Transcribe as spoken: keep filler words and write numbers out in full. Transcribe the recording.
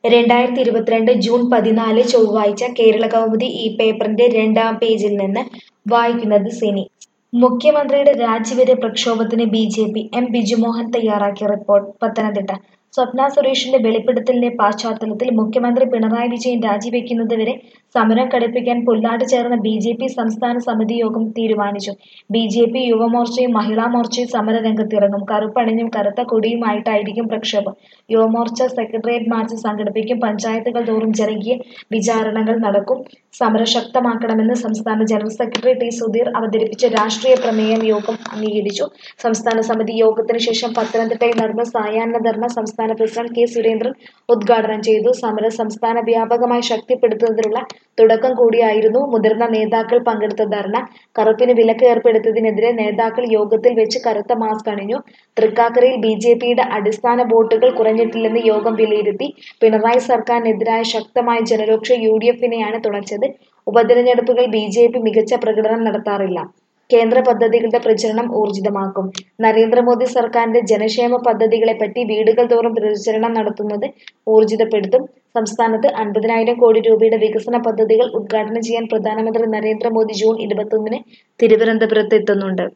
രണ്ടായിരത്തി ഇരുപത്തിരണ്ട് ജൂൺ പതിനാല് ചൊവ്വാഴ്ച കേരളകൗമുദി ഈ പേപ്പറിന്റെ രണ്ടാം പേജിൽ നിന്ന് വായിക്കുന്നത് സിനി. മുഖ്യമന്ത്രിയുടെ രാജിവരെ പ്രക്ഷോഭത്തിന് B J P M Bijumohan തയ്യാറാക്കിയ റിപ്പോർട്ട്. പത്തനംതിട്ട സ്വപ്ന സുരേഷിന്റെ വെളിപ്പെടുത്തലിന്റെ പശ്ചാത്തലത്തിൽ മുഖ്യമന്ത്രി പിണറായി വിജയൻ രാജിവെക്കുന്നതുവരെ സമരം കടുപ്പിക്കാൻ പുല്ലാട് ചേർന്ന ബി ജെ പി സംസ്ഥാന സമിതി യോഗം തീരുമാനിച്ചു. ബി ജെ പി യുവമോർച്ചയും മഹിളാ മോർച്ചയും സമരരംഗത്തിറങ്ങും. കറുപ്പണിഞ്ഞും കറുത്ത കൊടിയുമായിട്ടായിരിക്കും പ്രക്ഷോഭം. യുവമോർച്ച സെക്രട്ടേറിയറ്റ് മാർച്ച് സംഘടിപ്പിക്കും. പഞ്ചായത്തുകൾ തോറും ജനകീയ വിചാരണകൾ നടക്കും. സമരം ശക്തമാക്കണമെന്ന് സംസ്ഥാന ജനറൽ സെക്രട്ടറി ടി സുധീർ അവതരിപ്പിച്ച രാഷ്ട്രീയ പ്രമേയം യോഗം അംഗീകരിച്ചു. സംസ്ഥാന സമിതി യോഗത്തിന് ശേഷം പത്തനംതിട്ടയിൽ നടന്ന സായാഹ്ന ധർണ സംസ്ഥാന പ്രസിഡന്റ് കെ സുരേന്ദ്രൻ ഉദ്ഘാടനം ചെയ്തു. സമരം സംസ്ഥാന വ്യാപകമായി ശക്തിപ്പെടുത്തുന്നതിനുള്ള തുടക്കം കൂടിയായിരുന്നു മുതിർന്ന നേതാക്കൾ പങ്കെടുത്ത ധർണ. കറുപ്പിന് വിലക്ക് ഏർപ്പെടുത്തിയതിനെതിരെ നേതാക്കൾ യോഗത്തിൽ വെച്ച് കറുത്ത മാസ്ക് അണിഞ്ഞു. തൃക്കാക്കരയിൽ ബി ജെ പിയുടെ അടിസ്ഥാന വോട്ടുകൾ കുറഞ്ഞിട്ടില്ലെന്ന് യോഗം വിലയിരുത്തി. പിണറായി സർക്കാരിനെതിരായ ശക്തമായ ജനരോക്ഷം യു ഡി എഫിനെയാണ് തുണച്ചത്. ഉപതെരഞ്ഞെടുപ്പുകളിൽ ബി ജെ പി മികച്ച പ്രകടനം നടത്താറില്ല. കേന്ദ്ര പദ്ധതികളുടെ പ്രചരണം ഊർജിതമാക്കും. നരേന്ദ്രമോദി സർക്കാരിന്റെ ജനക്ഷേമ പദ്ധതികളെപ്പറ്റി വീടുകൾ തോറും പ്രചരണം നടത്തുന്നത് ഊർജിതപ്പെടുത്തും. സംസ്ഥാനത്ത് അൻപതിനായിരം കോടി രൂപയുടെ വികസന പദ്ധതികൾ ഉദ്ഘാടനം ചെയ്യാൻ പ്രധാനമന്ത്രി നരേന്ദ്രമോദി ജൂൺ ഇരുപത്തൊന്നിന് തിരുവനന്തപുരത്ത് എത്തുന്നുണ്ട്.